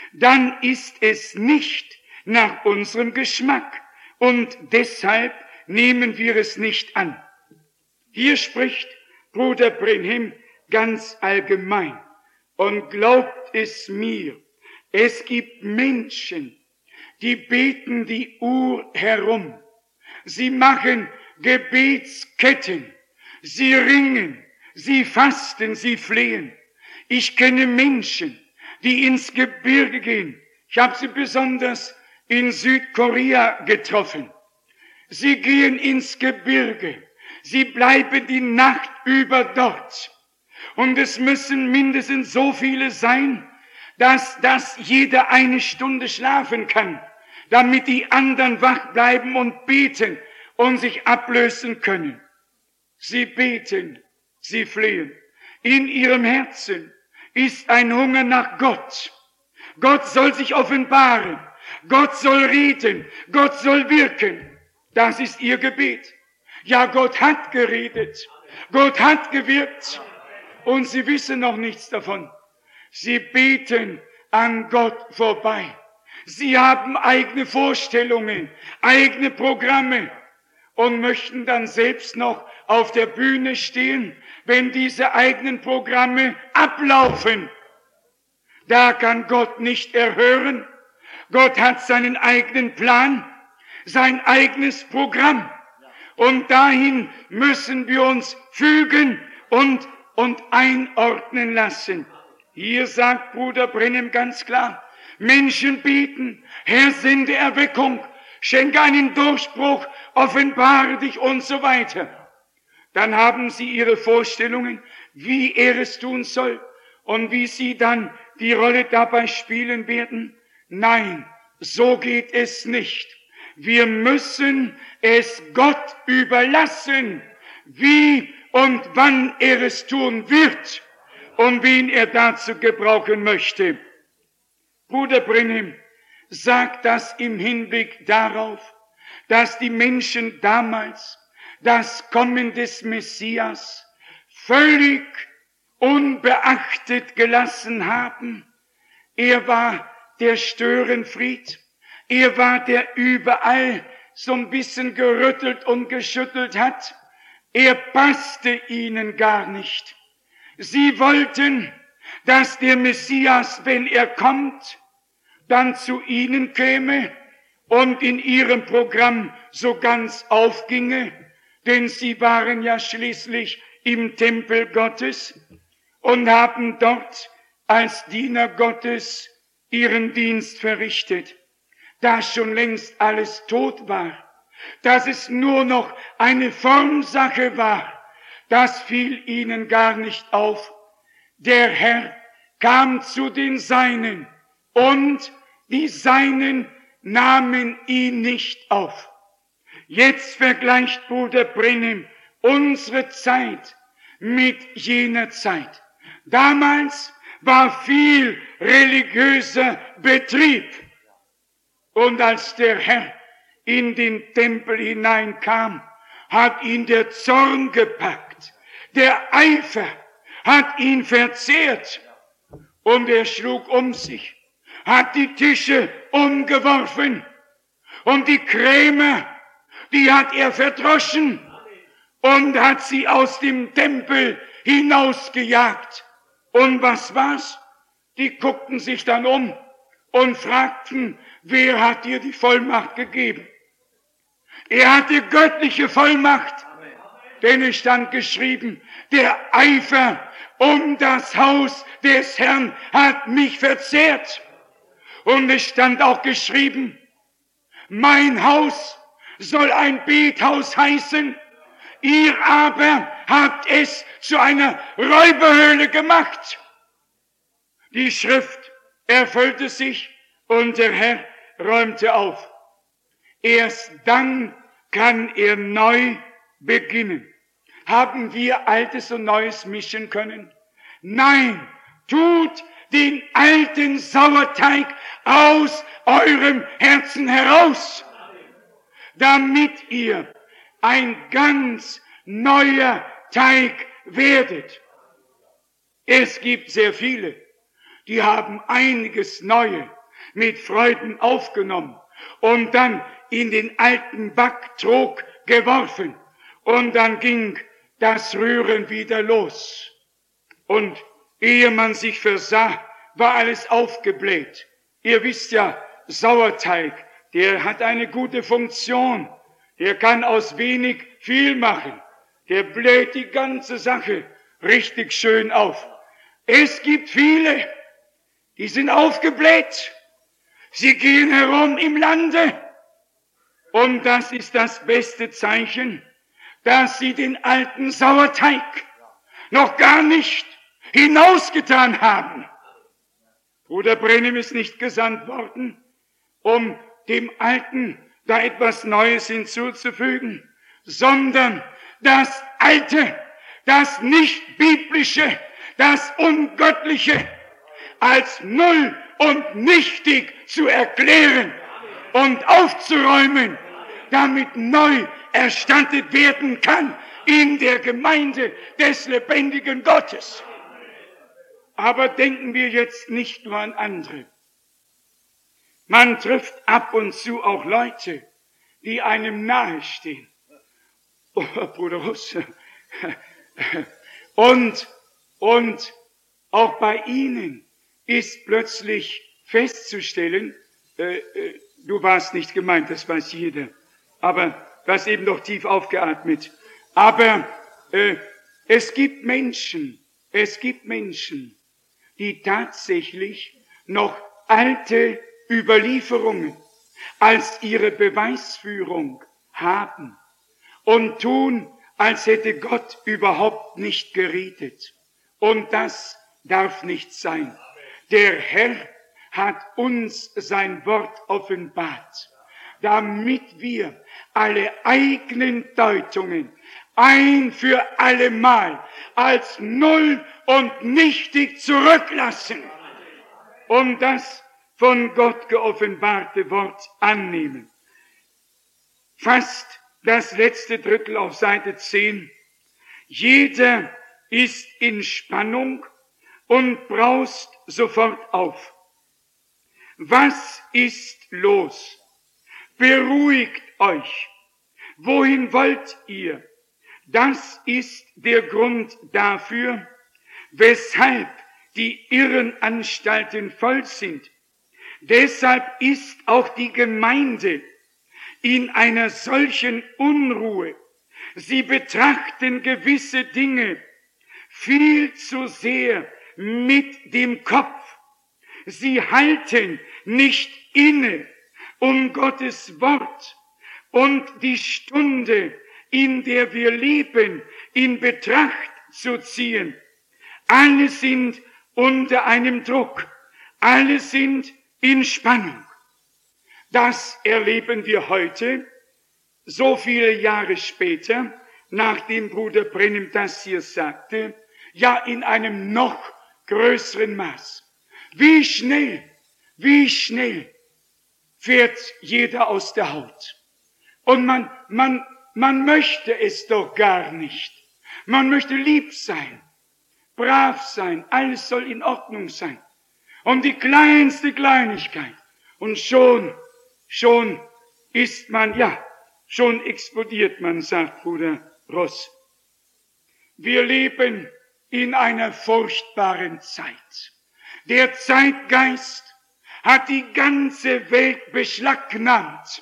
dann ist es nicht nach unserem Geschmack und deshalb nehmen wir es nicht an. Hier spricht Bruder Branham ganz allgemein und glaubt es mir, es gibt Menschen, die beten die Uhr herum. Sie machen Gebetsketten, sie ringen, sie fasten, sie flehen. Ich kenne Menschen, die ins Gebirge gehen. Ich habe sie besonders in Südkorea getroffen. Sie gehen ins Gebirge, sie bleiben die Nacht über dort. Und es müssen mindestens so viele sein, dass, dass jeder eine Stunde schlafen kann, damit die anderen wach bleiben und beten und sich ablösen können. Sie beten, sie flehen. In ihrem Herzen ist ein Hunger nach Gott. Gott soll sich offenbaren, Gott soll reden, Gott soll wirken. Das ist ihr Gebet. Ja, Gott hat geredet, Gott hat gewirkt und sie wissen noch nichts davon. Sie beten an Gott vorbei. Sie haben eigene Vorstellungen, eigene Programme und möchten dann selbst noch auf der Bühne stehen, wenn diese eigenen Programme ablaufen. Da kann Gott nicht erhören. Gott hat seinen eigenen Plan, sein eigenes Programm. Und dahin müssen wir uns fügen und, und einordnen lassen. Hier sagt Bruder Branham ganz klar, Menschen beten, Herr, sende Erweckung, schenke einen Durchbruch, offenbare dich und so weiter. Dann haben sie ihre Vorstellungen, wie er es tun soll und wie sie dann die Rolle dabei spielen werden. Nein, so geht es nicht. Wir müssen es Gott überlassen, wie und wann er es tun wird und wen er dazu gebrauchen möchte. Bruder Branham sagt das im Hinblick darauf, dass die Menschen damals das Kommen des Messias völlig unbeachtet gelassen haben. Er war der Störenfried, er war der überall so ein bisschen gerüttelt und geschüttelt hat. Er passte ihnen gar nicht. Sie wollten, dass der Messias, wenn er kommt, dann zu ihnen käme und in ihrem Programm so ganz aufginge, denn sie waren ja schließlich im Tempel Gottes und haben dort als Diener Gottes ihren Dienst verrichtet. Da schon längst alles tot war, dass es nur noch eine Formsache war, das fiel ihnen gar nicht auf. Der Herr kam zu den Seinen und die Seinen nahmen ihn nicht auf. Jetzt vergleicht Bruder Branham unsere Zeit mit jener Zeit. Damals war viel religiöser Betrieb. Und als der Herr in den Tempel hineinkam, hat ihn der Zorn gepackt. Der Eifer hat ihn verzehrt. Und er schlug um sich, hat die Tische umgeworfen. Und die Krämer, die hat er verdroschen und hat sie aus dem Tempel hinausgejagt. Und was war's? Die guckten sich dann um und fragten, wer hat dir die Vollmacht gegeben? Er hatte göttliche Vollmacht, denn es stand geschrieben, der Eifer um das Haus des Herrn hat mich verzehrt. Und es stand auch geschrieben, mein Haus soll ein Bethaus heißen, ihr aber habt es zu einer Räuberhöhle gemacht. Die Schrift erfüllte sich und der Herr räumte auf. Erst dann kann er neu beginnen. Haben wir Altes und Neues mischen können? Nein, tut den alten Sauerteig aus eurem Herzen heraus, damit ihr ein ganz neuer Teig werdet. Es gibt sehr viele, die haben einiges Neue mit Freuden aufgenommen und dann in den alten Backtrog geworfen. Und dann ging das Rühren wieder los. Und ehe man sich versah, war alles aufgebläht. Ihr wisst ja, Sauerteig, der hat eine gute Funktion. Der kann aus wenig viel machen. Der bläht die ganze Sache richtig schön auf. Es gibt viele, die sind aufgebläht. Sie gehen herum im Lande. Und das ist das beste Zeichen, dass sie den alten Sauerteig noch gar nicht hinausgetan haben. Bruder Brennim ist nicht gesandt worden, um dem Alten da etwas Neues hinzuzufügen, sondern das Alte, das Nicht-Biblische, das Ungöttliche als null und nichtig zu erklären und aufzuräumen, damit neu erstattet werden kann in der Gemeinde des lebendigen Gottes. Aber denken wir jetzt nicht nur an andere. Man trifft ab und zu auch Leute, die einem nahestehen. Oh, Bruder Russ. Und, und auch bei ihnen ist plötzlich festzustellen, äh, äh, du warst nicht gemeint, das weiß jeder, aber du hast eben doch tief aufgeatmet. Aber äh, es gibt Menschen, es gibt Menschen, die tatsächlich noch alte Überlieferungen als ihre Beweisführung haben und tun, als hätte Gott überhaupt nicht geredet. Und das darf nicht sein. Der Herr hat uns sein Wort offenbart, damit wir alle eigenen Deutungen ein für allemal als null und nichtig zurücklassen und das von Gott geoffenbarte Wort annehmen. Fast das letzte Drittel auf Seite zehn. Jeder ist in Spannung und braust sofort auf. Was ist los? Beruhigt euch. Wohin wollt ihr? Das ist der Grund dafür, weshalb die Irrenanstalten voll sind. Deshalb ist auch die Gemeinde in einer solchen Unruhe. Sie betrachten gewisse Dinge viel zu sehr mit dem Kopf. Sie halten nicht inne, um Gottes Wort und die Stunde, in der wir leben, in Betracht zu ziehen. Alle sind unter einem Druck. Alle sind in Spannung. Das erleben wir heute, so viele Jahre später, nachdem Bruder Brennim das hier sagte, ja in einem noch größeren Maß. Wie schnell, wie schnell fährt jeder aus der Haut. Und man, man, man möchte es doch gar nicht. Man möchte lieb sein, brav sein, alles soll in Ordnung sein. Und die kleinste Kleinigkeit. Und schon, schon ist man, ja, schon explodiert man, sagt Bruder Ross. Wir leben in einer furchtbaren Zeit. Der Zeitgeist hat die ganze Welt beschlagnahmt.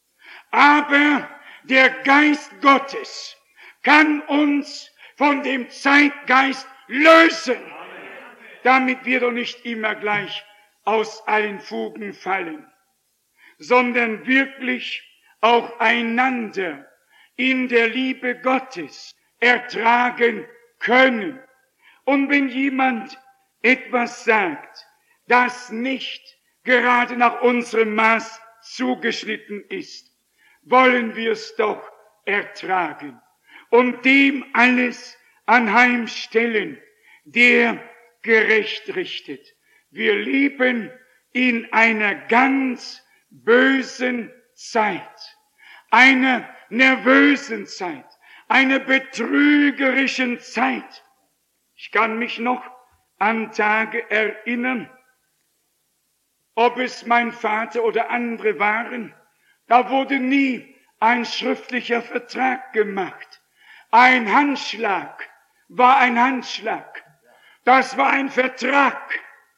Aber der Geist Gottes kann uns von dem Zeitgeist lösen, damit wir doch nicht immer gleich aus allen Fugen fallen, sondern wirklich auch einander in der Liebe Gottes ertragen können. Und wenn jemand etwas sagt, das nicht gerade nach unserem Maß zugeschnitten ist, wollen wir es doch ertragen und dem alles anheimstellen, der gerecht richtet. Wir leben in einer ganz bösen Zeit, einer nervösen Zeit, einer betrügerischen Zeit. Ich kann mich noch an Tage erinnern, ob es mein Vater oder andere waren, da wurde nie ein schriftlicher Vertrag gemacht. Ein Handschlag war ein Handschlag. Das war ein Vertrag.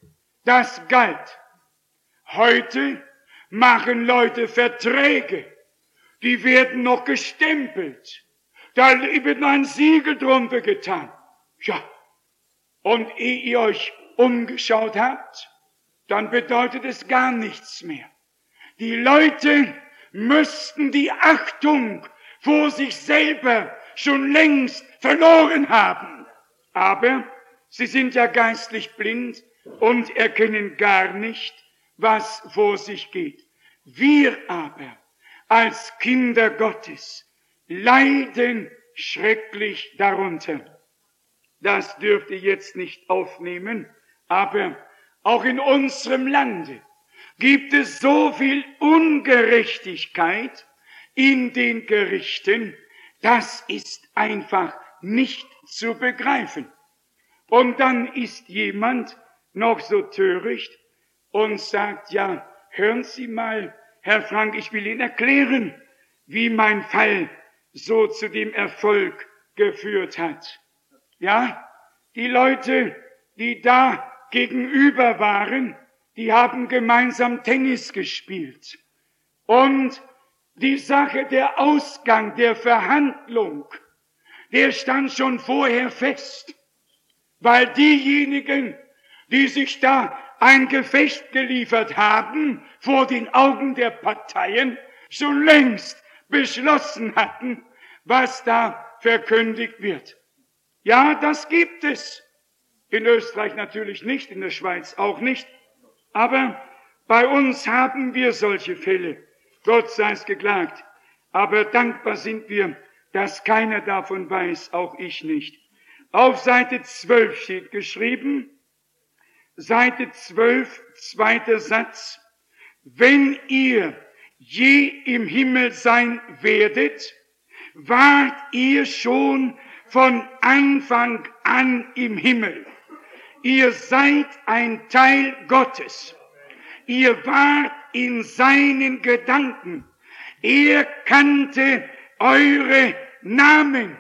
Das galt. Heute machen Leute Verträge. Die werden noch gestempelt. Da wird noch ein Siegel drunter getan. Ja. Und ehe ihr euch umgeschaut habt, dann bedeutet es gar nichts mehr. Die Leute müssten die Achtung vor sich selber schon längst verloren haben. Aber sie sind ja geistlich blind und erkennen gar nicht, was vor sich geht. Wir aber als Kinder Gottes leiden schrecklich darunter. Das dürft ihr jetzt nicht aufnehmen, aber auch in unserem Lande gibt es so viel Ungerechtigkeit in den Gerichten, das ist einfach nicht zu begreifen. Und dann ist jemand noch so töricht und sagt, ja, hören Sie mal, Herr Frank, ich will Ihnen erklären, wie mein Fall so zu dem Erfolg geführt hat. Ja, die Leute, die da gegenüber waren, die haben gemeinsam Tennis gespielt. Und die Sache, der Ausgang der Verhandlung, der stand schon vorher fest, weil diejenigen, die sich da ein Gefecht geliefert haben, vor den Augen der Parteien schon längst beschlossen hatten, was da verkündigt wird. Ja, das gibt es. In Österreich natürlich nicht, in der Schweiz auch nicht. Aber bei uns haben wir solche Fälle. Gott sei es geklagt. Aber dankbar sind wir, dass keiner davon weiß, auch ich nicht. Auf Seite zwölf steht geschrieben, Seite zwölf, zweiter Satz, wenn ihr je im Himmel sein werdet, wart ihr schon von Anfang an im Himmel. Ihr seid ein Teil Gottes. Ihr wart in seinen Gedanken. Er kannte eure Namen.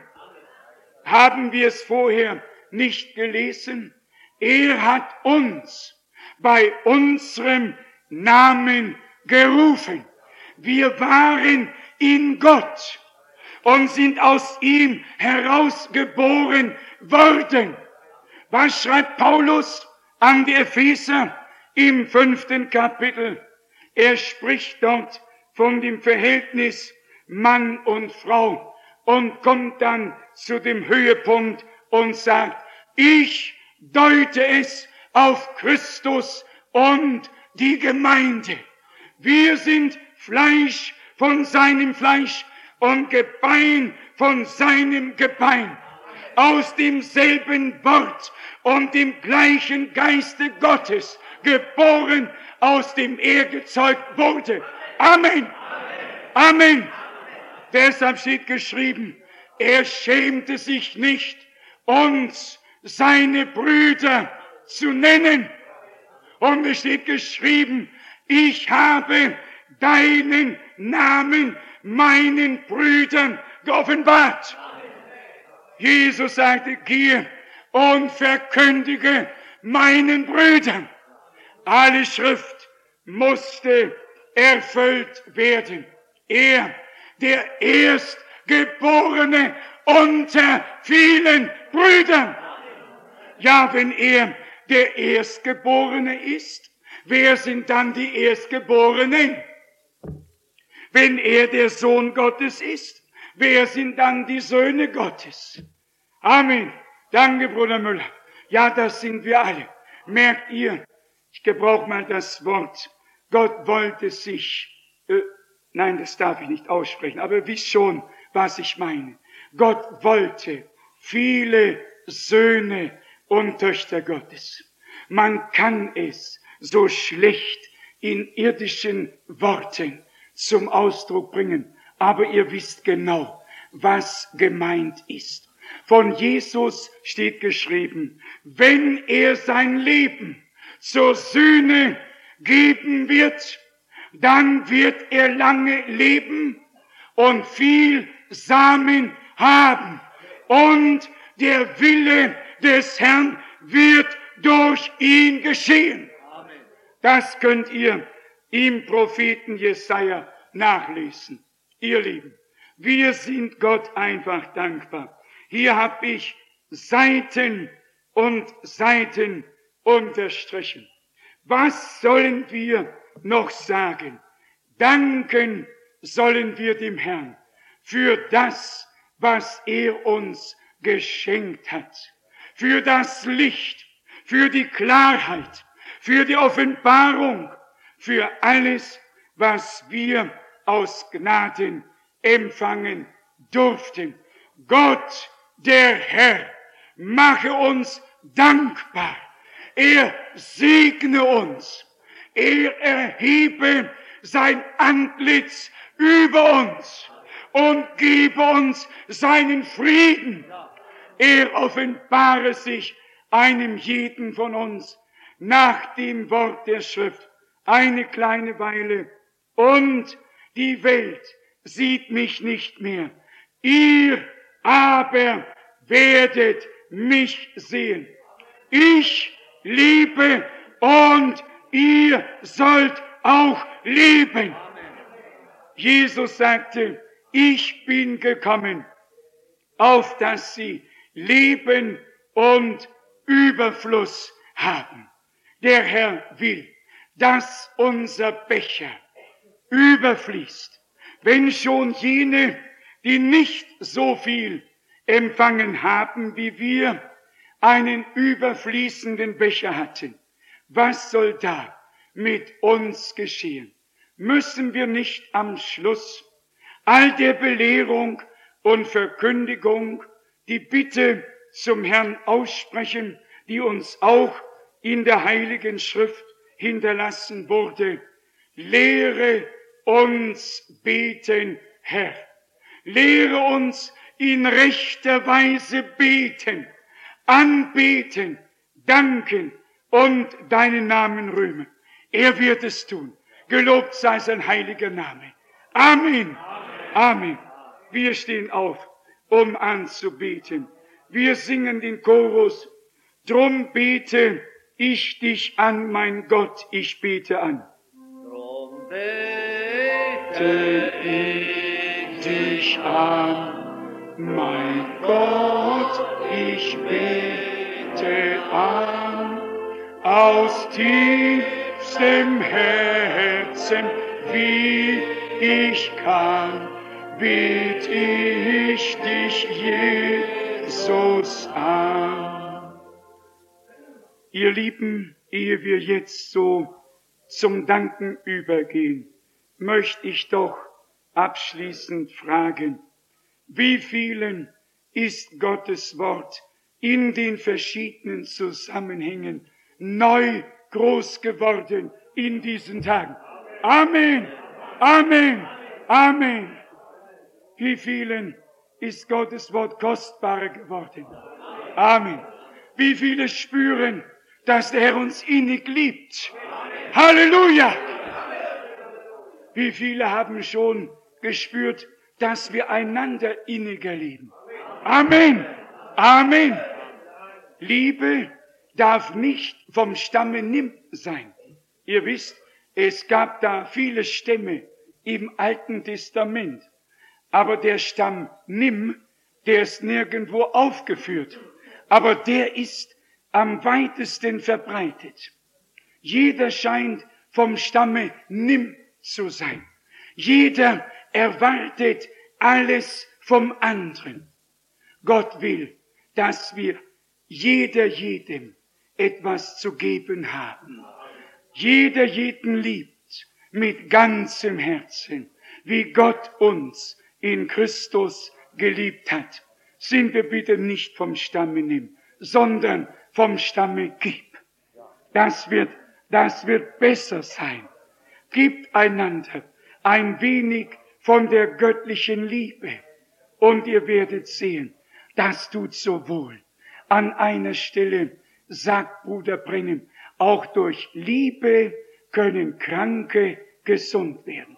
Haben wir es vorher nicht gelesen? Er hat uns bei unserem Namen gerufen. Wir waren in Gott und sind aus ihm herausgeboren worden. Was schreibt Paulus an die Epheser im fünften Kapitel? Er spricht dort von dem Verhältnis Mann und Frau und kommt dann zu dem Höhepunkt und sagt, ich deute es auf Christus und die Gemeinde. Wir sind Fleisch von seinem Fleisch und Gebein von seinem Gebein. Aus demselben Wort und dem gleichen Geiste Gottes geboren, aus dem er gezeugt wurde. Amen. Amen. Amen. Deshalb steht geschrieben, er schämte sich nicht, uns seine Brüder zu nennen. Und es steht geschrieben, ich habe deinen Namen meinen Brüdern geoffenbart. Jesus sagte, gehe und verkündige meinen Brüdern. Alle Schrift musste erfüllt werden. Er, der Erstgeborene unter vielen Brüdern. Ja, wenn er der Erstgeborene ist, wer sind dann die Erstgeborenen? Wenn er der Sohn Gottes ist, wer sind dann die Söhne Gottes? Amen. Danke, Bruder Müller. Ja, das sind wir alle. Merkt ihr, ich gebrauche mal das Wort, Gott wollte sich, äh, nein, das darf ich nicht aussprechen, aber wisst schon, was ich meine. Gott wollte viele Söhne und Töchter Gottes. Man kann es so schlecht in irdischen Worten zum Ausdruck bringen, aber ihr wisst genau, was gemeint ist. Von Jesus steht geschrieben, wenn er sein Leben zur Sühne geben wird, dann wird er lange leben und viel Samen haben. Und der Wille des Herrn wird durch ihn geschehen. Das könnt ihr im Propheten Jesaja nachlesen. Ihr Lieben, wir sind Gott einfach dankbar. Hier habe ich Seiten und Seiten unterstrichen. Was sollen wir noch sagen? Danken sollen wir dem Herrn für das, was er uns geschenkt hat. Für das Licht, für die Klarheit, für die Offenbarung, für alles, was wir aus Gnaden empfangen durften. Gott, der Herr, mache uns dankbar. Er segne uns. Er erhebe sein Antlitz über uns und gebe uns seinen Frieden. Er offenbare sich einem jeden von uns nach dem Wort der Schrift eine kleine Weile, und die Welt sieht mich nicht mehr. Ihr aber werdet mich sehen. Ich liebe und ihr sollt auch leben. Jesus sagte, ich bin gekommen, auf dass sie Leben und Überfluss haben. Der Herr will, dass unser Becher überfließt. Wenn schon jene, die nicht so viel empfangen haben wie wir, einen überfließenden Becher hatten, was soll da mit uns geschehen? Müssen wir nicht am Schluss all der Belehrung und Verkündigung die Bitte zum Herrn aussprechen, die uns auch in der Heiligen Schrift hinterlassen wurde? Lehre uns beten, Herr. Lehre uns in rechter Weise beten, anbeten, danken und deinen Namen rühmen. Er wird es tun. Gelobt sei sein heiliger Name. Amen. Amen. Wir stehen auf, um anzubeten. Wir singen den Chorus. Drum bete ich dich an, mein Gott, ich bete an. Drum bete ich dich an, mein Gott, ich bete an, aus tiefstem Herzen, wie ich kann, bet ich dich, Jesus, an. Ihr Lieben, ehe wir jetzt so zum Danken übergehen, möchte ich doch abschließend fragen, wie vielen ist Gottes Wort in den verschiedenen Zusammenhängen neu groß geworden in diesen Tagen? Amen, Amen, Amen. Wie vielen ist Gottes Wort kostbarer geworden? Amen. Wie viele spüren, dass der Herr uns innig liebt? Halleluja! Wie viele haben schon gespürt, dass wir einander inniger lieben? Amen! Amen! Liebe darf nicht vom Stamme Nimm sein. Ihr wisst, es gab da viele Stämme im Alten Testament. Aber der Stamm Nimm, der ist nirgendwo aufgeführt. Aber der ist am weitesten verbreitet. Jeder scheint vom Stamme Nimm zu sein. Jeder erwartet alles vom anderen. Gott will, dass wir jeder jedem etwas zu geben haben. Jeder jeden liebt mit ganzem Herzen, wie Gott uns in Christus geliebt hat. Sind wir bitte nicht vom Stamme Nimm, sondern vom Stamme Gib. Das wird, das wird besser sein. Gebt einander ein wenig von der göttlichen Liebe und ihr werdet sehen, das tut so wohl. An einer Stelle sagt Bruder Brennem, auch durch Liebe können Kranke gesund werden.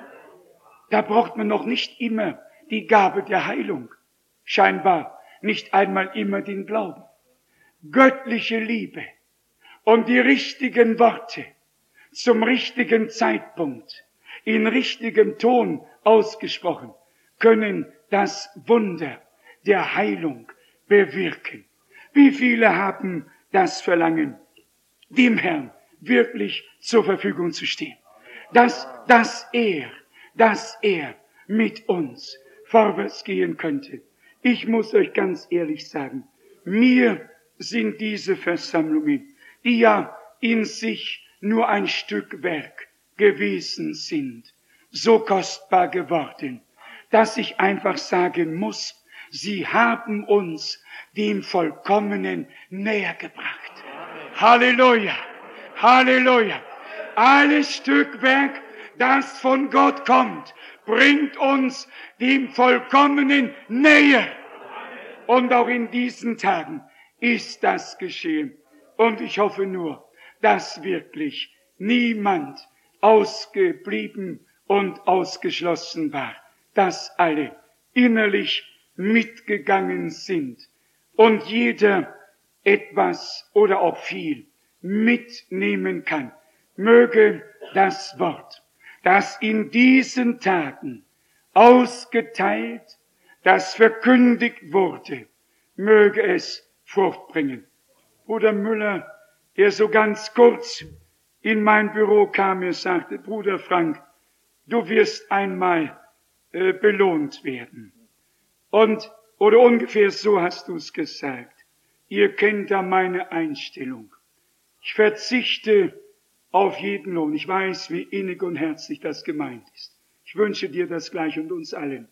Da braucht man noch nicht immer die Gabe der Heilung. Scheinbar nicht einmal immer den Glauben. Göttliche Liebe und die richtigen Worte zum richtigen Zeitpunkt, in richtigem Ton ausgesprochen, können das Wunder der Heilung bewirken. Wie viele haben das Verlangen, dem Herrn wirklich zur Verfügung zu stehen, dass, dass er, dass er mit uns vorwärts gehen könnte. Ich muss euch ganz ehrlich sagen, mir sind diese Versammlungen, die ja in sich nur ein Stück Werk gewesen sind, so kostbar geworden, dass ich einfach sagen muss, sie haben uns dem Vollkommenen näher gebracht. Halleluja! Halleluja! Alles Stückwerk, das von Gott kommt, bringt uns dem Vollkommenen näher. Und auch in diesen Tagen ist das geschehen. Und ich hoffe nur, dass wirklich niemand ausgeblieben und ausgeschlossen war, dass alle innerlich mitgegangen sind und jeder etwas oder auch viel mitnehmen kann. Möge das Wort, das in diesen Tagen ausgeteilt, das verkündigt wurde, möge es Frucht bringen. Bruder Müller, der so ganz kurz in mein Büro kam, er sagte, Bruder Frank, du wirst einmal äh, belohnt werden. Und, oder ungefähr so hast du es gesagt. Ihr kennt da meine Einstellung. Ich verzichte auf jeden Lohn. Ich weiß, wie innig und herzlich das gemeint ist. Ich wünsche dir das gleich und uns allen.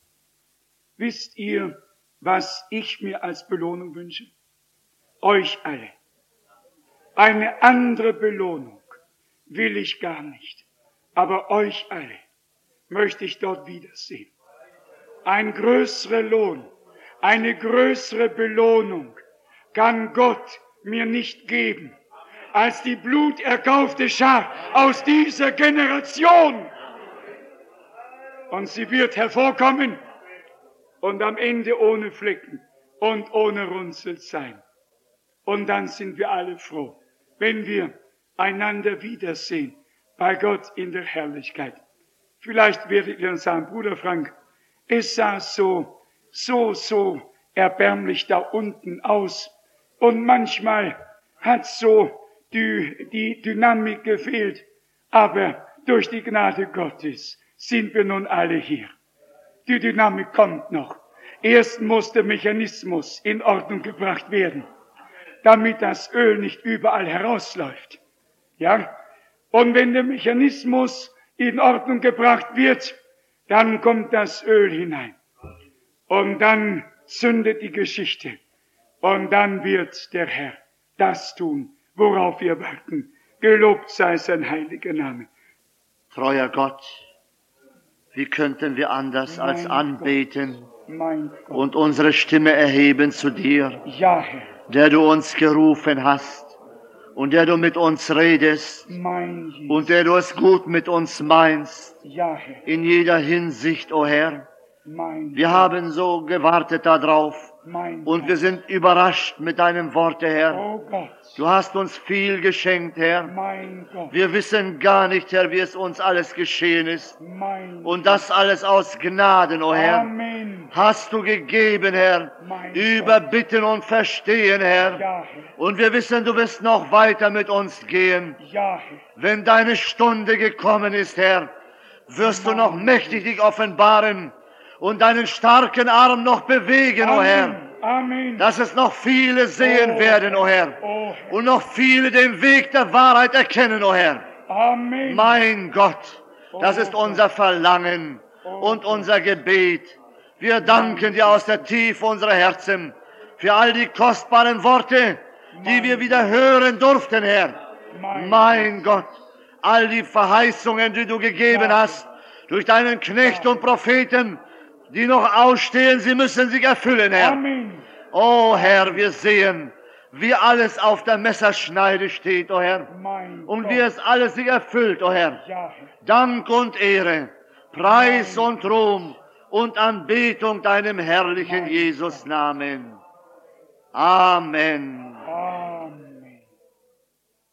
Wisst ihr, was ich mir als Belohnung wünsche? Euch alle. Eine andere Belohnung will ich gar nicht. Aber euch alle möchte ich dort wiedersehen. Ein größerer Lohn, eine größere Belohnung kann Gott mir nicht geben, als die bluterkaufte Schar aus dieser Generation. Und sie wird hervorkommen und am Ende ohne Flecken und ohne Runzel sein. Und dann sind wir alle froh, wenn wir einander wiedersehen, bei Gott in der Herrlichkeit. Vielleicht werdet ihr sagen, Bruder Frank, es sah so, so, so erbärmlich da unten aus. Und manchmal hat so die, die Dynamik gefehlt. Aber durch die Gnade Gottes sind wir nun alle hier. Die Dynamik kommt noch. Erst muss der Mechanismus in Ordnung gebracht werden, damit das Öl nicht überall herausläuft. Ja? Und wenn der Mechanismus in Ordnung gebracht wird, dann kommt das Öl hinein. Und dann zündet die Geschichte. Und dann wird der Herr das tun, worauf wir warten. Gelobt sei sein heiliger Name. Treuer Gott, wie könnten wir anders Mein als anbeten Gott, mein Gott. und unsere Stimme erheben zu dir, Ja, Herr, der du uns gerufen hast und der du mit uns redest mein Jesus. und der du es gut mit uns meinst, Ja, Herr, in jeder Hinsicht, o Herr. mein Wir Gott, haben so gewartet darauf mein und Gott. wir sind überrascht mit deinem Worte, Herr. Oh Gott, Du hast uns viel geschenkt, Herr. mein Gott, Wir wissen gar nicht, Herr, wie es uns alles geschehen ist. mein Und das alles aus Gnaden, o Herr. Amen, Hast du gegeben, Herr, mein über Bitten und Verstehen, Herr. Ja, Herr, Und wir wissen, du wirst noch weiter mit uns gehen. ja, Herr, Wenn deine Stunde gekommen ist, Herr, wirst du noch mächtig dich offenbaren und deinen starken Arm noch bewegen, o Herr. Amen, Dass es noch viele sehen werden, o Herr. oh Herr, Und noch viele den Weg der Wahrheit erkennen, o Herr. Amen, Mein Gott, das ist unser Verlangen und unser Gebet. Wir danken dir aus der Tiefe unserer Herzen für all die kostbaren Worte, die wir wieder hören durften, Herr. Mein Gott, all die Verheißungen, die du gegeben hast, durch deinen Knecht und Propheten, die noch ausstehen, sie müssen sich erfüllen, Herr. Amen, Oh Herr, wir sehen, wie alles auf der Messerschneide steht, o Herr, mein und Gott. wie es alles sich erfüllt, o Herr. Ja, Herr. Dank und Ehre, Preis und Ruhm und Anbetung deinem herrlichen Jesus Namen. Amen.